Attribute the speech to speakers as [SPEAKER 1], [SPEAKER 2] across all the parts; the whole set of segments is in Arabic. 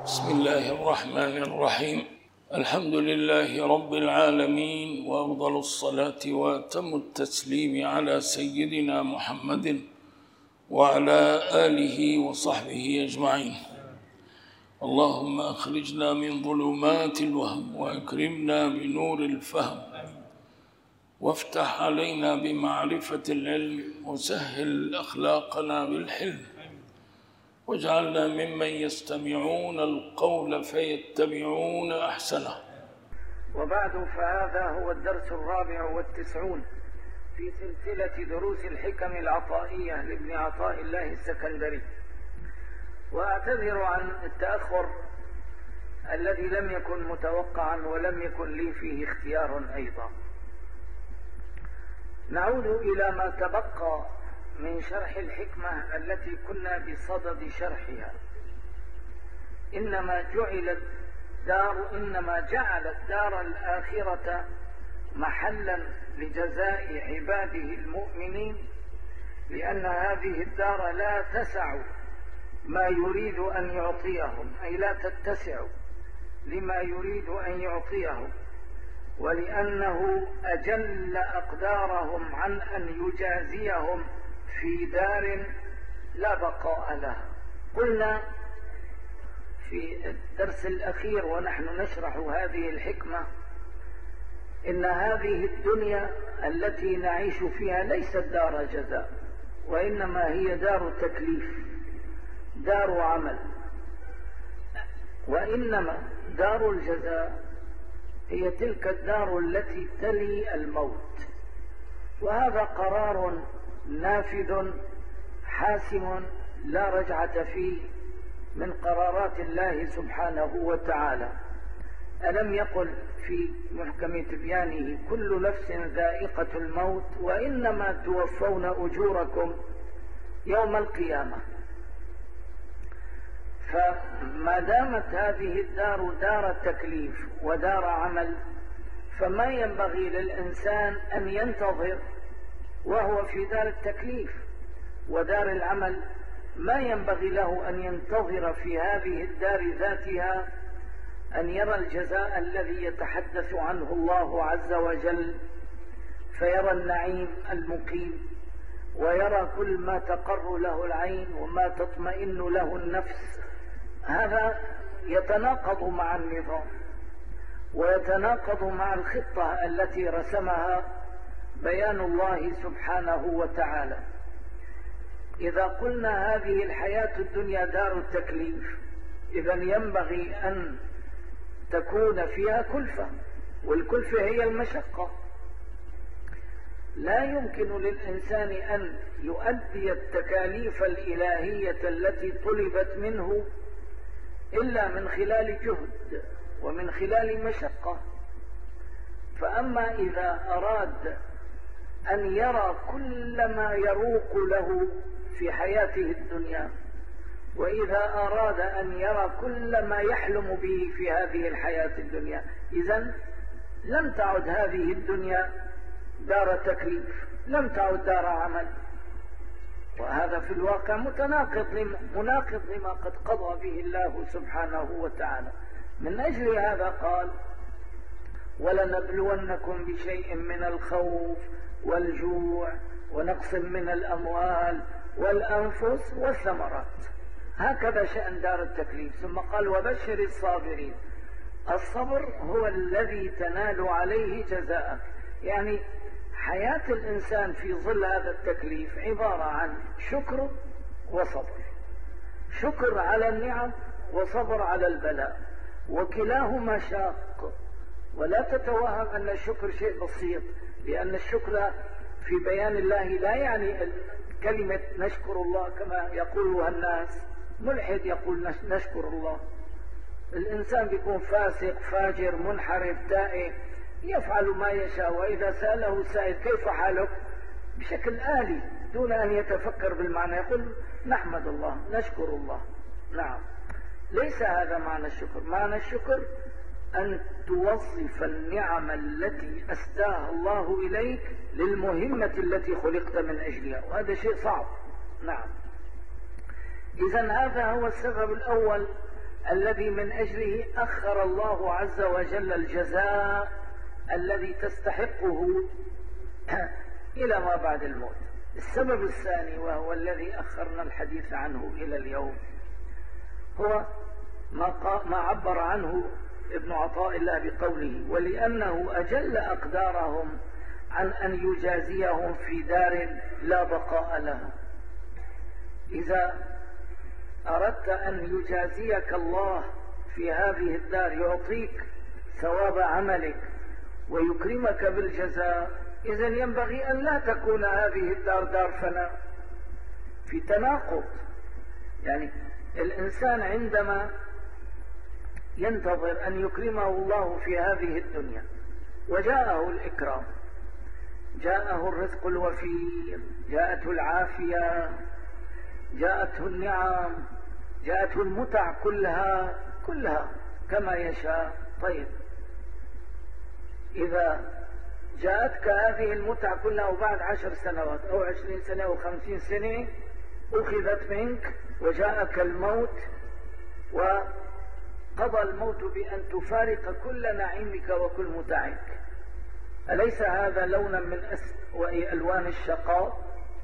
[SPEAKER 1] بسم الله الرحمن الرحيم. الحمد لله رب العالمين، وأفضل الصلاة وأتم التسليم على سيدنا محمد وعلى آله وصحبه أجمعين. اللهم أخرجنا من ظلمات الوهم وأكرمنا بنور الفهم، وافتح علينا بمعرفة العلم، وسهل أخلاقنا بالحلم، واجعلنا ممن يستمعون القول فيتبعون أحسنه.
[SPEAKER 2] وبعد، فهذا هو الدرس 94 في سلسلة دروس الحكم العطائية لابن عطاء الله السكندري. وأعتذر عن التأخر الذي لم يكن متوقعا ولم يكن لي فيه اختيار أيضا. نعود إلى ما تبقى من شرح الحكمة التي كنا بصدد شرحها. إنما جعل الدار الآخرة محلا لجزاء عباده المؤمنين، لأن هذه الدار لا تسع ما يريد أن يعطيهم، أي لا تتسع لما يريد أن يعطيهم، ولأنه أجل أقدارهم عن أن يجازيهم في دار لا بقاء لها. قلنا في الدرس الأخير ونحن نشرح هذه الحكمة إن هذه الدنيا التي نعيش فيها ليست دار جزاء، وإنما هي دار تكليف، دار عمل. وإنما دار الجزاء هي تلك الدار التي تلي الموت، وهذا قرار نافذ حاسم لا رجعة فيه من قرارات الله سبحانه وتعالى. ألم يقل في محكم تبيانه: كل نفس ذائقة الموت وإنما توفون أجوركم يوم القيامة. فما دامت هذه الدار دار تكليف ودار عمل، فما ينبغي للإنسان أن ينتظر وهو في دار التكليف ودار العمل، ما ينبغي له أن ينتظر في هذه الدار ذاتها أن يرى الجزاء الذي يتحدث عنه الله عز وجل، فيرى النعيم المقيم، ويرى كل ما تقر له العين وما تطمئن له النفس. هذا يتناقض مع النظام ويتناقض مع الخطة التي رسمها بيان الله سبحانه وتعالى. إذا قلنا هذه الحياة الدنيا دار التكليف، إذن ينبغي أن تكون فيها كلفة، والكلفة هي المشقة. لا يمكن للإنسان أن يؤدي التكاليف الإلهية التي طلبت منه إلا من خلال جهد ومن خلال مشقة. فأما إذا أراد أن يرى كل ما يروق له في حياته الدنيا، وإذا أراد أن يرى كل ما يحلم به في هذه الحياة الدنيا، إذن لم تعد هذه الدنيا دار تكليف، لم تعد دار عمل. وهذا في الواقع مناقض لما قد قضى به الله سبحانه وتعالى. من أجل هذا قال: ولنبلونكم بشيء من الخوف والجوع ونقص من الأموال والأنفس والثمرات. هكذا شأن دار التكليف. ثم قال: وبشر الصابرين. الصبر هو الذي تنال عليه جزاءك. يعني حياة الإنسان في ظل هذا التكليف عبارة عن شكر وصبر، شكر على النعم وصبر على البلاء، وكلاهما شاق. ولا تتوهم أن الشكر شيء بسيط، لأن الشكر في بيان الله لا يعني كلمة نشكر الله كما يقولها الناس. ملحد يقول نشكر الله. الإنسان بيكون فاسق فاجر منحرف تائه يفعل ما يشاء، وإذا سأله سائل كيف حالك بشكل آلي دون أن يتفكر بالمعنى يقول نحمد الله نشكر الله. نعم، ليس هذا معنى الشكر. معنى الشكر أن توظف النعم التي أسداها الله إليك للمهمة التي خلقت من أجلها، وهذا شيء صعب. نعم، إذن هذا هو السبب الأول الذي من أجله أخر الله عز وجل الجزاء الذي تستحقه إلى ما بعد الموت. السبب الثاني وهو الذي أخرنا الحديث عنه إلى اليوم هو ما عبر عنه ابن عطاء الله بقوله: ولأنه أجل أقدارهم عن أن يجازيهم في دار لا بقاء لها. إذا أردت أن يجازيك الله في هذه الدار، يعطيك ثواب عملك ويكرمك بالجزاء، إذن ينبغي أن لا تكون هذه الدار دار فناء. في تناقض، يعني الإنسان عندما ينتظر أن يكرمه الله في هذه الدنيا وجاءه الإكرام، جاءه الرزق الوفير، جاءته العافية، جاءته النعم، جاءته المتع كلها كما يشاء. طيب، إذا جاءتك هذه المتع كلها وبعد 10 سنوات أو 20 سنة أو 50 سنة أخذت منك وجاءك الموت وقضى الموت بأن تفارق كل نعيمك وكل متعك، أليس هذا لونا من أسوأ ألوان الشقاء؟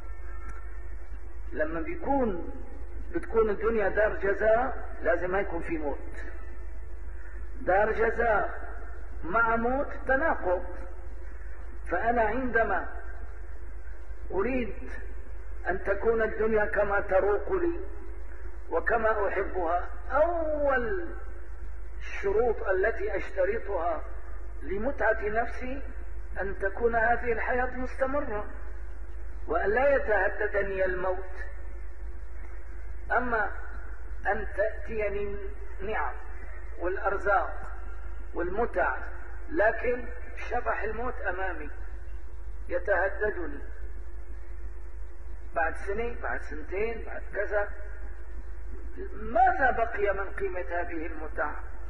[SPEAKER 2] لما بتكون الدنيا دار جزاء لازم ما يكون في موت. دار جزاء مع موت تناقض. فأنا عندما أريد أن تكون الدنيا كما تروق لي وكما أحبها، أول الشروط التي أشترطها لمتعة نفسي أن تكون هذه الحياة مستمرة وأن لا يتهددني الموت. أما أن تأتيني النعم والأرزاق والمتع لكن شبح الموت أمامي يتهددني بعد سنة، بعد سنتين، بعد كذا، ماذا بقي من قيمة هذه المتع؟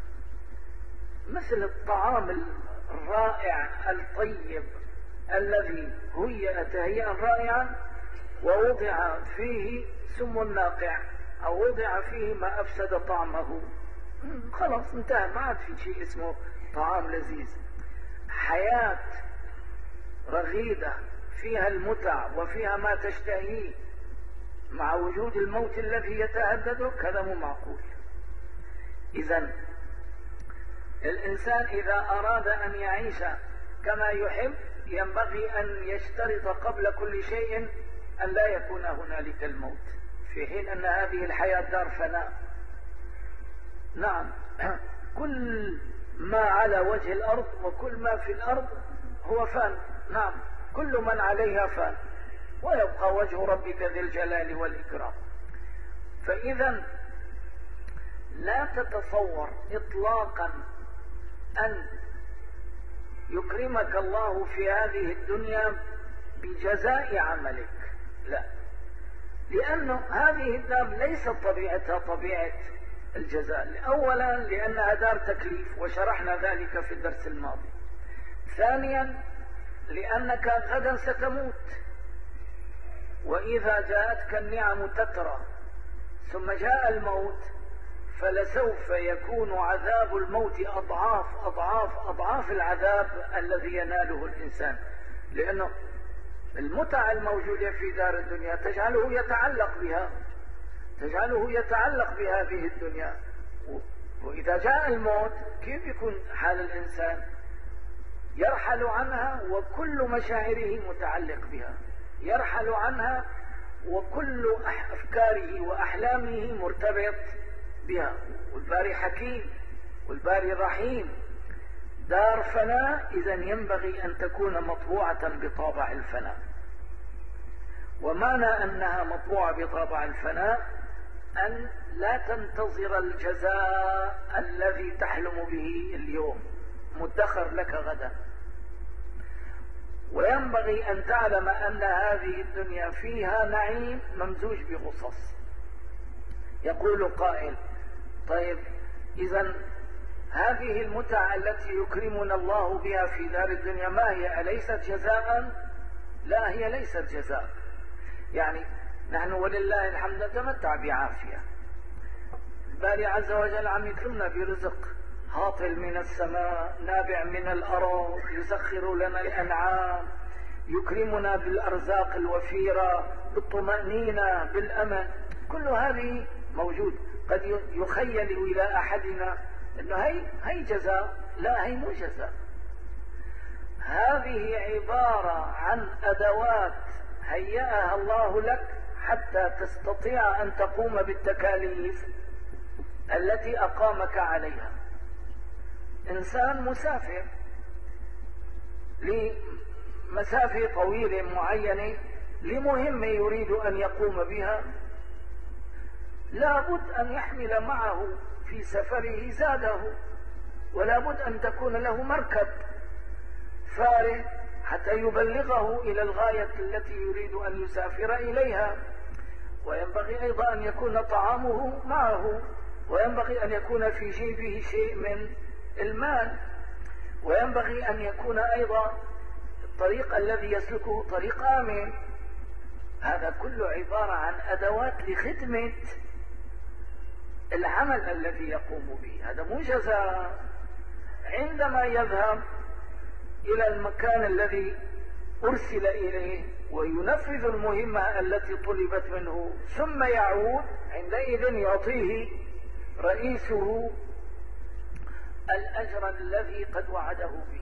[SPEAKER 2] مثل الطعام الرائع الطيب الذي هيأ تهيئا رائعا ووضع فيه سم ناقع أو وضع فيه ما أفسد طعمه، خلاص انتهى، ما عاد في شيء اسمه طعام لذيذ. حياة رغيدة فيها المتع وفيها ما تشتهيه مع وجود الموت الذي يتهددك، هذا مو معقول. إذن الإنسان إذا أراد أن يعيش كما يحب ينبغي أن يشترط قبل كل شيء أن لا يكون هنالك الموت، في حين أن هذه الحياة دار فناء. نعم، كل ما على وجه الأرض وكل ما في الأرض هو فان. نعم، كل من عليها فان ويبقى وجه ربك ذي الجلال والإكرام. فإذا لا تتصور إطلاقا أن يكرمك الله في هذه الدنيا بجزاء عملك، لا، لأن هذه الدار ليست طبيعتها طبيعة الجزاء. أولا لأنها دار تكليف وشرحنا ذلك في الدرس الماضي. ثانيا لأنك غدا ستموت، وإذا جاءتك النعم تترى ثم جاء الموت فلسوف يكون عذاب الموت أضعاف أضعاف أضعاف العذاب الذي يناله الإنسان، لأنه المتع الموجودة في دار الدنيا تجعله يتعلق بهذه الدنيا. وإذا جاء الموت كيف يكون حال الإنسان؟ يرحل عنها وكل مشاعره متعلق بها، يرحل عنها وكل أفكاره وأحلامه مرتبط بها. والباري حكيم والباري رحيم. دار فناء، إذن ينبغي أن تكون مطبوعة بطابع الفناء. ومعنى أنها مطبوعة بطابع الفناء أن لا تنتظر الجزاء الذي تحلم به اليوم مدخر لك غدا. وينبغي أن تعلم أن هذه الدنيا فيها نعيم ممزوج بغصص. يقول قائل: طيب إذن هذه المتع التي يكرمنا الله بها في دار الدنيا ما هي؟ أليست جزاء؟ لا، هي ليست جزاء. يعني نحن ولله الحمد نتمتع بعافية، الباري عز وجل عم يكرمنا برزق هاطل من السماء نابع من الأرض، يسخر لنا الأنعام، يكرمنا بالأرزاق الوفيرة، بالطمأنينة، بالأمن. كل هذه موجود. قد يخيل إلى أحدنا أنه هي جزاء، لا، هي مو جزاء. هذه عبارة عن أدوات هيأها الله لك حتى تستطيع أن تقوم بالتكاليف التي أقامك عليها. إنسان مسافر لمسافة طويلة معينة لمهمة يريد أن يقوم بها، لابد أن يحمل معه في سفره زاده، ولابد أن تكون له مركب فارغ حتى يبلغه إلى الغاية التي يريد أن يسافر إليها. وينبغي أيضا أن يكون طعامه معه، وينبغي أن يكون في جيبه شيء من المال، وينبغي أن يكون أيضا الطريق الذي يسلكه طريق آمن. هذا كله عبارة عن أدوات لخدمة العمل الذي يقوم به. هذا مو جزاء. عندما يذهب إلى المكان الذي أرسل إليه وينفذ المهمة التي طلبت منه ثم يعود، عندئذ يعطيه رئيسه الأجر الذي قد وعده به.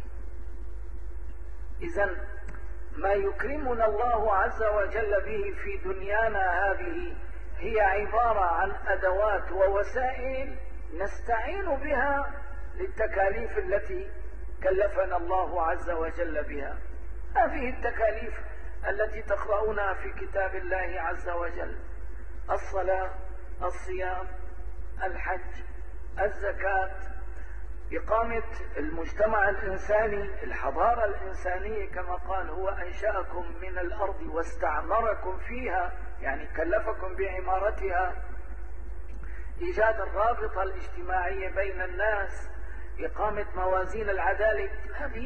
[SPEAKER 2] إذن ما يكرمنا الله عز وجل به في دنيانا هذه هي عبارة عن أدوات ووسائل نستعين بها للتكاليف التي كلفنا الله عز وجل بها. هذه التكاليف التي تقرؤونها في كتاب الله عز وجل: الصلاة، الصيام، الحج، الزكاة، إقامة المجتمع الإنساني، الحضارة الإنسانية كما قال: هو أنشأكم من الأرض واستعمركم فيها، يعني كلفكم بعمارتها، إيجاد الرابطة الاجتماعية بين الناس، إقامة موازين العدالة. هذه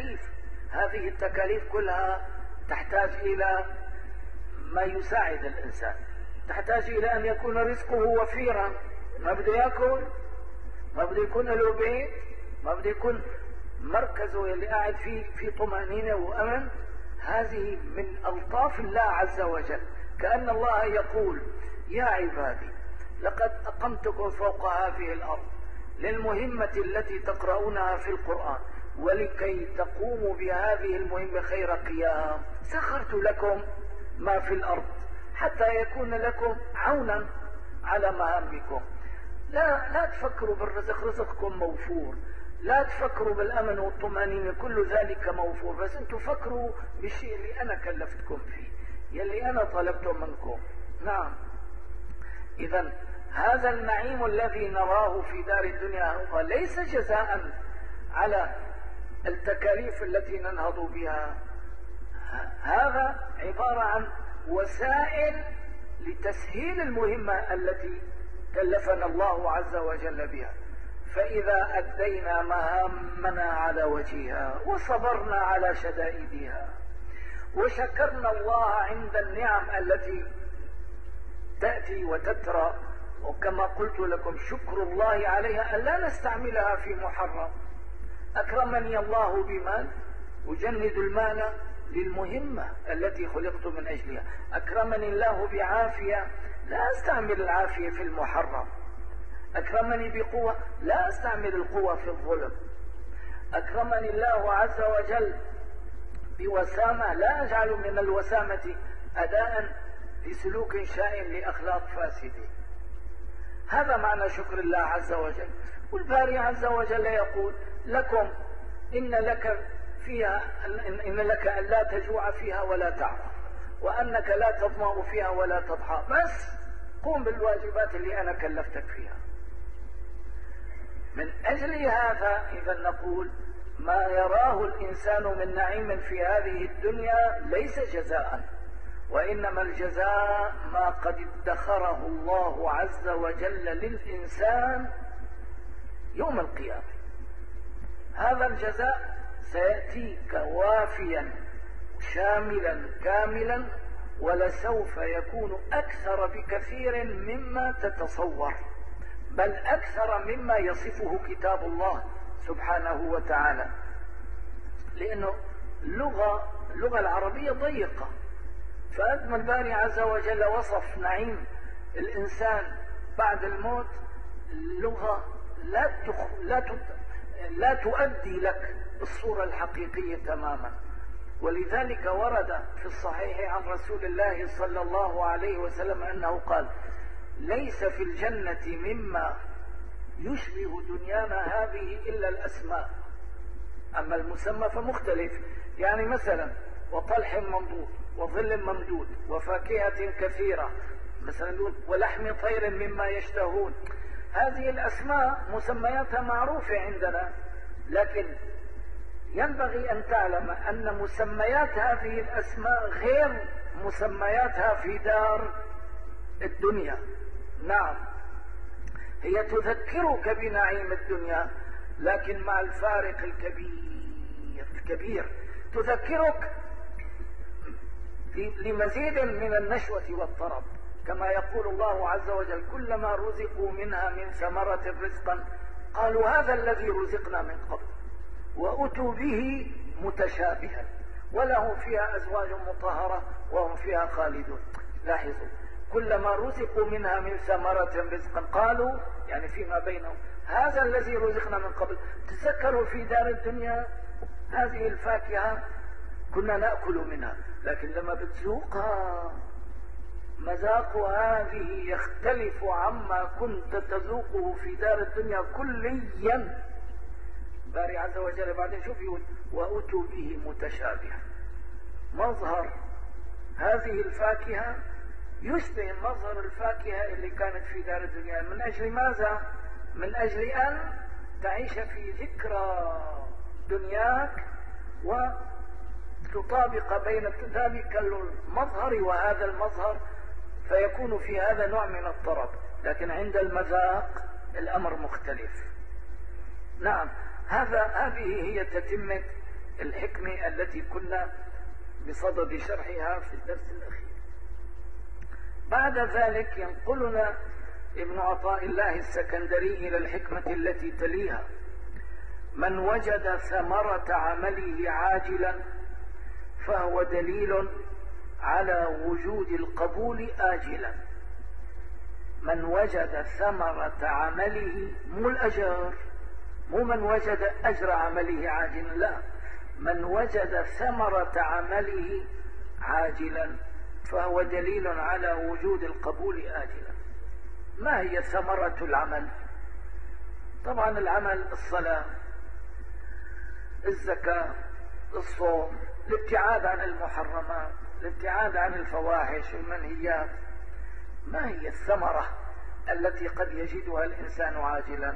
[SPEAKER 2] التكاليف كلها تحتاج إلى ما يساعد الإنسان، تحتاج إلى أن يكون رزقه وفيرا، ما بده يأكل، ما بده يكون له بيت، ما بده يكون مركزه اللي قاعد فيه في طمأنينة وأمن. هذه من ألطاف الله عز وجل. كأن الله يقول: يا عبادي لقد أقمتكم فوق هذه الأرض للمهمة التي تقرؤونها في القرآن، ولكي تقوموا بهذه المهمة خير قيام سخرت لكم ما في الأرض حتى يكون لكم عونا على مهامكم. لا تفكروا بالرزق، رزقكم موفور. لا تفكروا بالأمن والطمأنينة، كل ذلك موفور. بس انتم فكروا بالشيء اللي أنا كلفتكم فيه، يلي أنا طلبته منكم. نعم. إذن هذا النعيم الذي نراه في دار الدنيا هو ليس جزاء على التكاليف التي ننهض بها. هذا عبارة عن وسائل لتسهيل المهمة التي كلفنا الله عز وجل بها. فإذا أدينا مهامنا على وجهها وصبرنا على شدائدها وشكرنا الله عند النعم التي تأتي وتترى، وكما قلت لكم شكر الله عليها أن لا نستعملها في محرم. أكرمني الله بمال، أجند المال للمهمة التي خلقت من أجلها. أكرمني الله بعافية، لا أستعمل العافية في المحرم. أكرمني بقوة، لا أستعمل القوة في الظلم. أكرمني الله عز وجل بوسامة، لا أجعل من الوسامة أداء لسلوك شائن لأخلاق فاسدة. هذا معنى شكر الله عز وجل. والباري عز وجل يقول لكم: إن لك أن لا تجوع فيها ولا تعرى، وأنك لا تظمأ فيها ولا تضحى، بس قوم بالواجبات اللي أنا كلفتك فيها. من أجل هذا إذا نقول: ما يراه الإنسان من نعيم في هذه الدنيا ليس جزاء، وإنما الجزاء ما قد ادخره الله عز وجل للإنسان يوم القيامة. هذا الجزاء سيأتيك وافيا شاملا كاملا، ولسوف يكون أكثر بكثير مما تتصور. بل أكثر مما يصفه كتاب الله سبحانه وتعالى، لأنه اللغة العربية ضيقة، فقد ما الباري عز وجل وصف نعيم الإنسان بعد الموت اللغة لا تؤدي لك الصورة الحقيقية تماما. ولذلك ورد في الصحيح عن رسول الله صلى الله عليه وسلم أنه قال: ليس في الجنة مما يشبه دنيانا هذه إلا الأسماء، أما المسمى فمختلف. يعني مثلا وطلح منضود وظل ممدود وفاكهة كثيرة، مثلا ولحم طير مما يشتهون، هذه الأسماء مسمياتها معروفة عندنا، لكن ينبغي أن تعلم أن مسميات هذه الأسماء غير مسمياتها في دار الدنيا. نعم، هي تذكرك بنعيم الدنيا، لكن مع الفارق الكبير تذكرك لمزيد من النشوة والطرب، كما يقول الله عز وجل: كلما رزقوا منها من ثمرة رزقا قالوا هذا الذي رزقنا من قبل وأتوا به متشابها ولهم فيها أزواج مطهرة وهم فيها خالدون. لاحظوا، كلما رزقوا منها من ثمرة رزقا قالوا، يعني فيما بينهم، هذا الذي رزقنا من قبل. تذكروا في دار الدنيا هذه الفاكهة كنا نأكل منها، لكن لما بتذوقها مذاق هذه يختلف عما كنت تذوقه في دار الدنيا كليا. باري عز وجل بعدين شوف يقول: وأتوا به متشابها. مظهر هذه الفاكهة يشبه مظهر الفاكهة اللي كانت في دار الدنيا. من أجل ماذا؟ من أجل أن تعيش في ذكرى دنياك وتطابق بين ذلك المظهر وهذا المظهر، فيكون في هذا نوع من الطرب، لكن عند المذاق الأمر مختلف. نعم، هذه هي تتمة الحكمة التي كنا بصدد شرحها في الدرس الأخير. بعد ذلك ينقلنا ابن عطاء الله السكندري إلى الحكمة التي تليها: من وجد ثمرة عمله عاجلا فهو دليل على وجود القبول آجلا. من وجد ثمرة عمله، مو الأجر، مو من وجد أجر عمله عاجلا، لا، من وجد ثمرة عمله عاجلا فهو دليل على وجود القبول آجلا. ما هي ثمرة العمل؟ طبعا العمل الصلاة، الزكاة، الصوم، الابتعاد عن المحرمات، الابتعاد عن الفواحش والمنهيات. ما هي الثمرة التي قد يجدها الإنسان عاجلا؟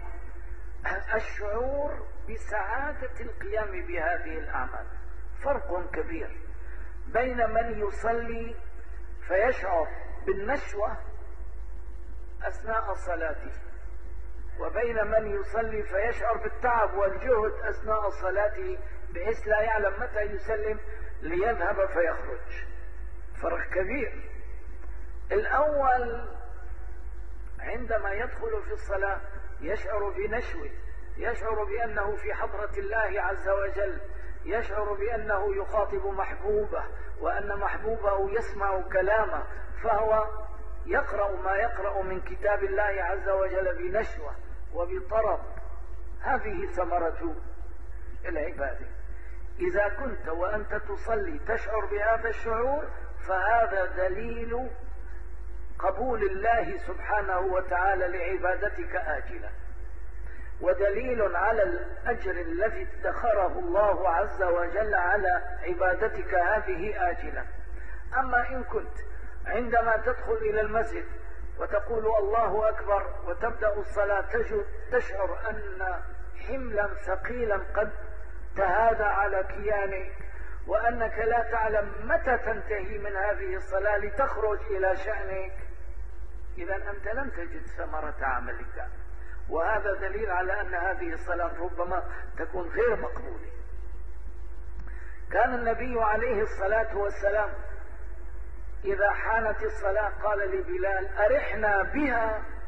[SPEAKER 2] الشعور بسعادة القيام بهذه الأعمال. فرق كبير بين من يصلي فيشعر بالنشوة أثناء صلاته، وبين من يصلي فيشعر بالتعب والجهد أثناء صلاته بحيث لا يعلم متى يسلم ليذهب فيخرج. فرق كبير. الأول عندما يدخل في الصلاة يشعر بنشوة، يشعر بأنه في حضرة الله عز وجل، يشعر بأنه يخاطب محبوبه وأن محبوبه يسمع كلامه، فهو يقرأ ما يقرأ من كتاب الله عز وجل بنشوة وبطرب. هذه ثمرة العبادة. إذا كنت وأنت تصلي تشعر بهذا الشعور فهذا دليل قبول الله سبحانه وتعالى لعبادتك آجلا، ودليل على الأجر الذي ادخره الله عز وجل على عبادتك هذه آجلا. أما إن كنت عندما تدخل إلى المسجد وتقول الله أكبر وتبدأ الصلاة تشعر أن حملا ثقيلا قد تهادى على كيانك، وأنك لا تعلم متى تنتهي من هذه الصلاة لتخرج إلى شأنك، إذا أنت لم تجد ثمرة عملك، وهذا دليل على أن هذه الصلاة ربما تكون غير مقبولة. كان النبي عليه الصلاة والسلام إذا حانت الصلاة قال لبلال: أرحنا بها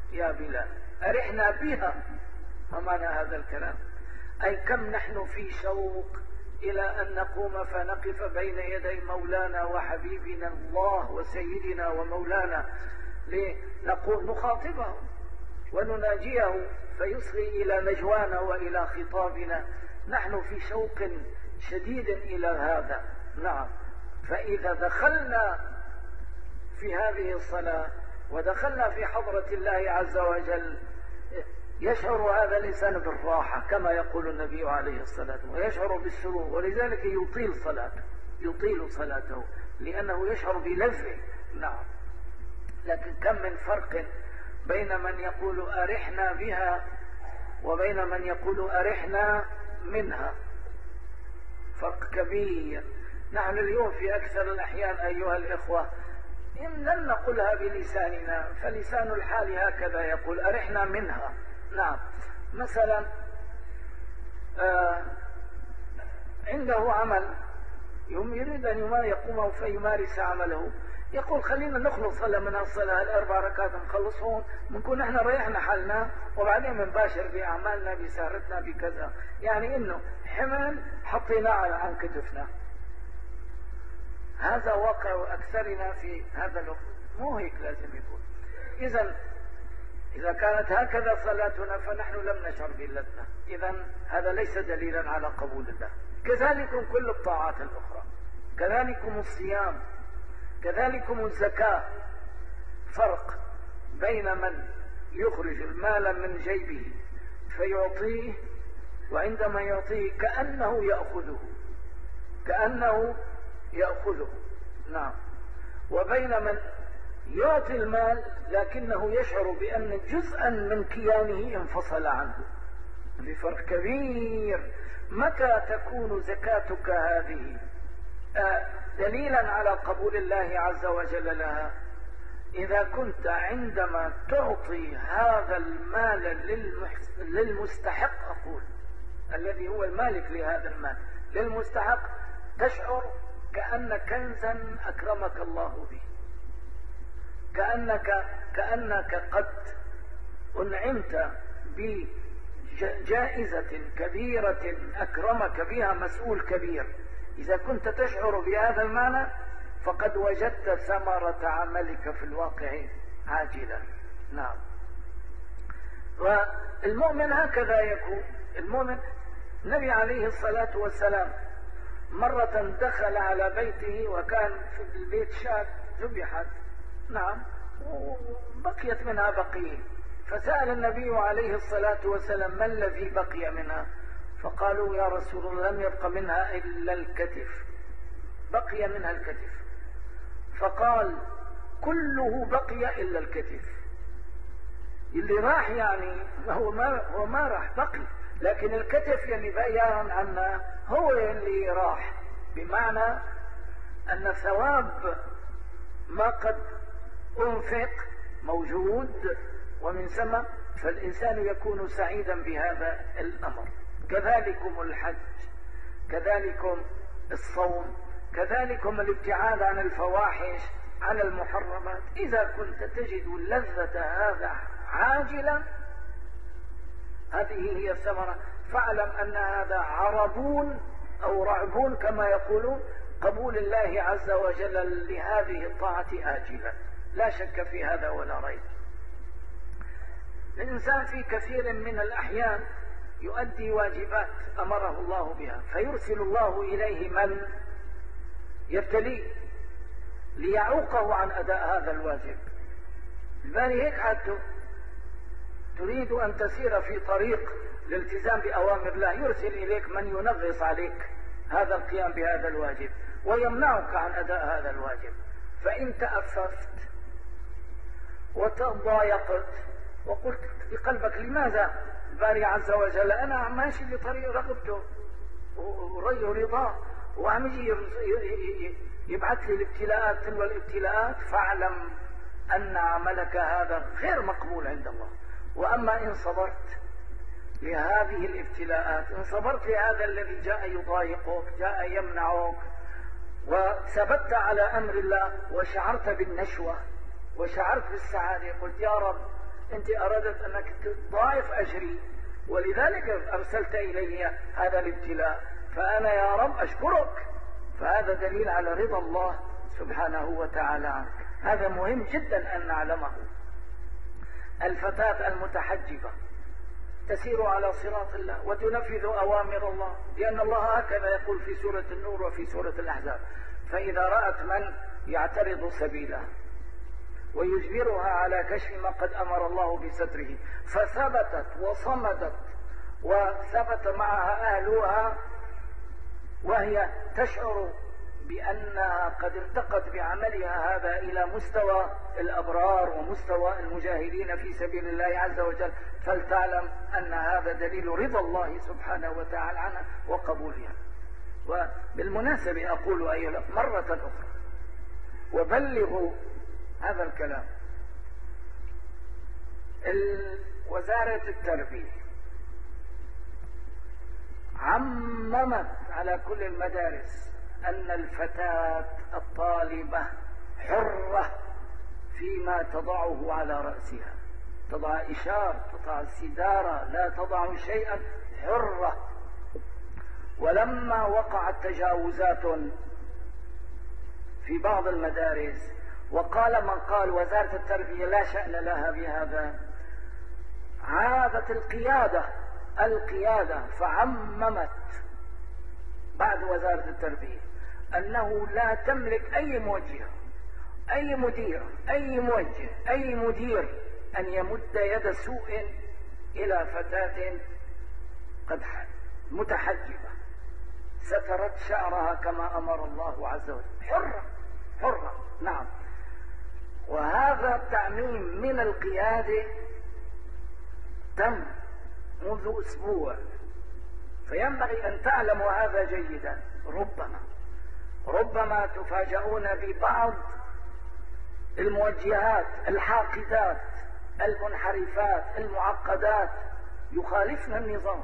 [SPEAKER 2] يا بلال أرحنا بها. ما معنى هذا الكلام؟ أي كم نحن في شوق إلى أن نقوم فنقف بين يدي مولانا وحبيبنا الله وسيدنا ومولانا لنقول نخاطبه ونناجيه فيصغي إلى نجوانا وإلى خطابنا. نحن في شوق شديد إلى هذا. نعم. فإذا دخلنا في هذه الصلاة ودخلنا في حضرة الله عز وجل يشعر هذا الإنسان بالراحة كما يقول النبي عليه الصلاة والسلام، ويشعر بالسرور، ولذلك يطيل صلاته لأنه يشعر بلذة. نعم. لكن كم من فرق بين من يقول أرحنا بها وبين من يقول أرحنا منها، فرق كبير. نحن اليوم في أكثر الأحيان أيها الإخوة إن لم نقلها بلساننا فلسان الحال هكذا يقول أرحنا منها. نعم. مثلا عنده عمل يريد أن يقوم فيمارس عمله، يقول خلينا نخلص هلا من الصلاة الأربع ركعات نخلصهم بنكون احنا ريحنا حالنا وبعدين بنباشر بأعمالنا بسهرتنا بكذا. يعني إنه حمل حطيناه عن كتفنا. هذا واقع أكثرنا في هذا الوقت. مو هيك لازم يكون. إذا كانت هكذا صلاتنا فنحن لم نشعر باللذة. إذا هذا ليس دليلا على قبول الله. كذلكم كل الطاعات الأخرى، كذلكم الصيام، كذلكم الزكاة. فرق بين من يخرج المال من جيبه فيعطيه وعندما يعطيه كأنه يأخذه. نعم. وبين من يعطي المال لكنه يشعر بأن جزءا من كيانه انفصل عنه. بفرق كبير. متى تكون زكاتك هذه دليلا على قبول الله عز وجل لها؟ إذا كنت عندما تعطي هذا المال للمستحق، أقول الذي هو المالك لهذا المال للمستحق، تشعر كأن كنزا أكرمك الله به، كأنك قد أنعمت بجائزة كبيرة أكرمك بها مسؤول كبير. إذا كنت تشعر بهذا المعنى فقد وجدت ثمرة عملك في الواقع عاجلا. نعم. والمؤمن هكذا يكون. المؤمن النبي عليه الصلاة والسلام مرة دخل على بيته وكان في البيت شاة ذبحت. نعم. وبقيت منها بقية، فسأل النبي عليه الصلاة والسلام ما الذي بقي منها؟ فقالوا يا رسول الله لم يبق منها إلا الكتف، بقي منها الكتف. فقال كله بقي إلا الكتف. اللي راح يعني هو ما راح، بقي، لكن الكتف يعني بيان عنا هو اللي راح، بمعنى أن ثواب ما قد أنفق موجود، ومن ثم فالإنسان يكون سعيدا بهذا الأمر. كذلكم الحج، كذلكم الصوم، كذلكم الابتعاد عن الفواحش، عن المحرمات. إذا كنت تجد لذة هذا عاجلا، هذه هي الثمرة، فاعلم أن هذا عربون أو رعبون كما يقولون قبول الله عز وجل لهذه الطاعة آجلا، لا شك في هذا ولا ريب. الإنسان في كثير من الأحيان يؤدي واجبات أمره الله بها، فيرسل الله إليه من يبتليه ليعوقه عن أداء هذا الواجب. بالبالي هيك حتى تريد أن تسير في طريق الالتزام بأوامر الله، يرسل إليك من ينغص عليك هذا القيام بهذا الواجب ويمنعك عن أداء هذا الواجب. فإن تأففت وتضايقت وقلت بقلبك لماذا الباري عز وجل أنا ماشي بطريق رغبته ورضاه وعم يجي يبعث لي الابتلاءات تلو الابتلاءات، فاعلم أن عملك هذا غير مقبول عند الله. وأما إن صبرت لهذه الابتلاءات، إن صبرت لهذا الذي جاء يضايقك جاء يمنعك وثبت على أمر الله وشعرت بالنشوة وشعرت بالسعادة، قلت يا رب أنت أردت أنك تضاعف أجري، ولذلك أرسلت إلي هذا الابتلاء، فأنا يا رب أشكرك. فهذا دليل على رضا الله سبحانه وتعالى عنك. هذا مهم جدا أن نعلمه. الفتاة المتحجبة تسير على صراط الله وتنفذ أوامر الله، لأن الله هكذا يقول في سورة النور وفي سورة الأحزاب: فإذا رأت من يعترض سبيله ويجبرها على كشف ما قد أمر الله بستره فثبتت وصمدت وثبت معها أهلها وهي تشعر بأنها قد ارتقت بعملها هذا إلى مستوى الأبرار ومستوى المجاهدين في سبيل الله عز وجل، فلتعلم أن هذا دليل رضا الله سبحانه وتعالى عنها وقبولها. وبالمناسبة أقول أيها مرة أخرى وبلغوا هذا الكلام: وزارة التربية عممت على كل المدارس أن الفتاة الطالبة حرة فيما تضعه على رأسها، تضع إشار، تضع سدارة، لا تضع شيئا، حرة. ولما وقعت تجاوزات في بعض المدارس وقال من قال وزارة التربية لا شأن لها بهذا، عادت القيادة فعممت بعد وزارة التربية أنه لا تملك أي موجهة، أي مدير، أي موجه، أي مدير أن يمد يد سوء إلى فتاة قد متحجبة سترت شعرها كما أمر الله عز وجل، حرة. نعم. وهذا التعميم من القيادة تم منذ أسبوع، فينبغي أن تعلموا هذا جيدا. ربما تفاجؤون ببعض الموجهات الحاقدات المنحرفات المعقدات يخالفن النظام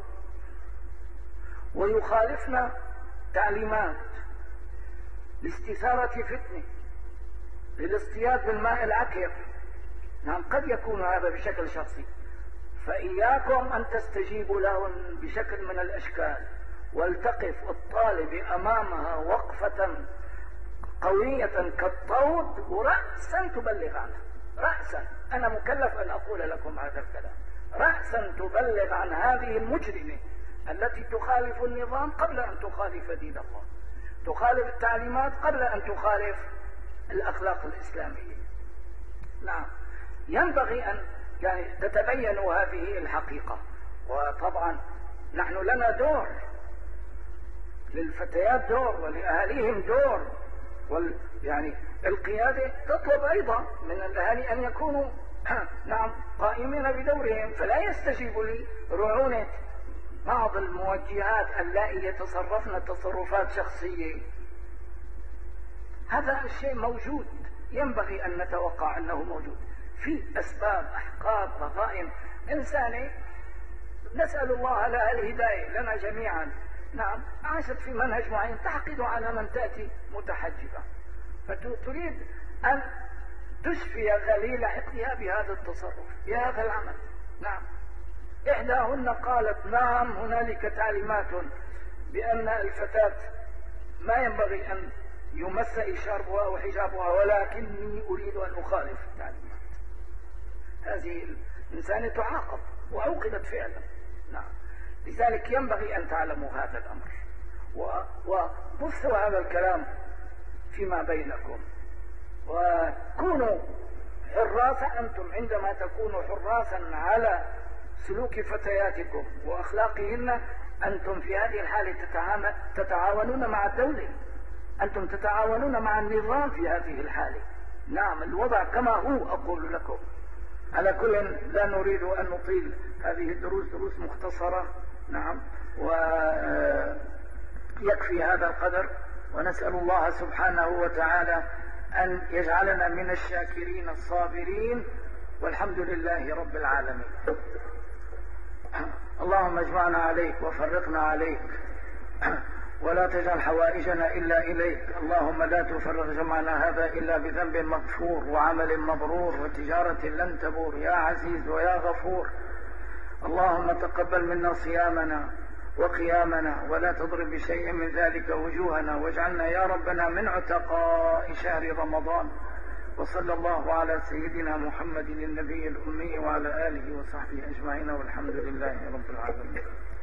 [SPEAKER 2] ويخالفن تعليمات لاستثارة فتنة، للاصطياد بالماء العكر. نعم، قد يكون هذا بشكل شخصي، فإياكم أن تستجيبوا لهم بشكل من الأشكال، ولتقف الطالب أمامها وقفة قوية كالطود ورأسا تبلغ عنها، رأسا. أنا مكلف أن أقول لكم هذا الكلام، رأسا تبلغ عن هذه المجرمة التي تخالف النظام قبل أن تخالف دين الله، تخالف التعليمات قبل أن تخالف الأخلاق الإسلامية. نعم، ينبغي أن تتبينوا هذه الحقيقة. وطبعا نحن لنا دور، للفتيات دور ولأهاليهم دور، القيادة تطلب أيضا من الأهالي أن يكونوا نعم قائمين بدورهم، فلا يستجيبوا لرعونة بعض الموجهات اللائي يتصرفن تصرفات شخصية. هذا الشيء موجود، ينبغي أن نتوقع أنه موجود في أسباب، أحقاد، ضغائن إنسانية. نسأل الله لها الهداية لنا جميعا. نعم، عاشت في منهج معين تحقد على من تأتي متحجبة، فتريد أن تشفي غليل حقدها بهذا التصرف، بهذا العمل. نعم، إحداهن قالت: نعم، هنالك تعليمات بأن الفتاة ما ينبغي أن يمس شربها أو حجابها، ولكني أريد أن أخالف التعليمات. هذه الإنسانة تعاقب وعوقبت فعلا. نعم، لذلك ينبغي أن تعلموا هذا الأمر وبثوا هذا الكلام فيما بينكم، وكونوا حراسا أنتم عندما تكونوا حراسا على سلوك فتياتكم وأخلاقهن. أنتم في هذه الحالة تتعاونون مع الدولة، أنتم تتعاونون مع النظام في هذه الحالة. نعم، الوضع كما هو أقول لكم. على كل لا نريد أن نطيل هذه الدروس، دروس مختصرة. نعم، ويكفي هذا القدر، ونسأل الله سبحانه وتعالى أن يجعلنا من الشاكرين الصابرين، والحمد لله رب العالمين. اللهم اجمعنا عليك وفرقنا عليك، ولا تجعل حوائجنا إلا إليك. اللهم لا تفرغ جمعنا هذا إلا بذنب مغفور وعمل مبرور وتجارة لن تبور يا عزيز ويا غفور. اللهم تقبل منا صيامنا وقيامنا ولا تضرب بشيء من ذلك وجوهنا، واجعلنا يا ربنا من عتقاء شهر رمضان. وصلى الله على سيدنا محمد النبي الأمي وعلى آله وصحبه أجمعين، والحمد لله رب العالمين.